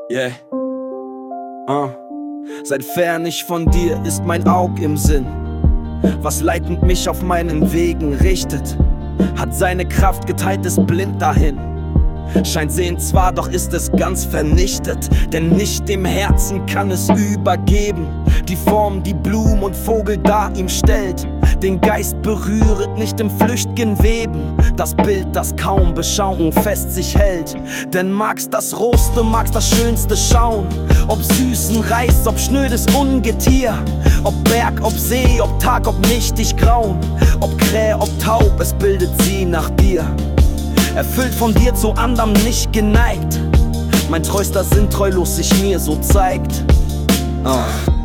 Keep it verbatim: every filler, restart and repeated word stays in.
Yeah. Uh. Seit fern ich von dir ist mein Aug im Sinn, was leitend mich auf meinen Wegen richtet. Hat seine Kraft geteilt, ist blind dahin. Scheint sehend zwar, doch ist es ganz vernichtet. Denn nicht dem Herzen kann es übergeben. Die Form, die Blum und Vogel dar ihm stellt, den Geist berühret nicht im flücht'gen Weben. Das Bild, das kaum beschauen fest sich hält. Denn magst das Rohste, magst das Schönste schauen. Ob süßen Reis, ob schnödes Ungetier, ob Berg, ob See, ob Tag, ob nichtig grauen, ob Krähe, ob taub, es bildet sie nach dir. Erfüllt von dir zu anderem nicht geneigt, mein treuster Sinn treulos sich mir so zeigt. uh.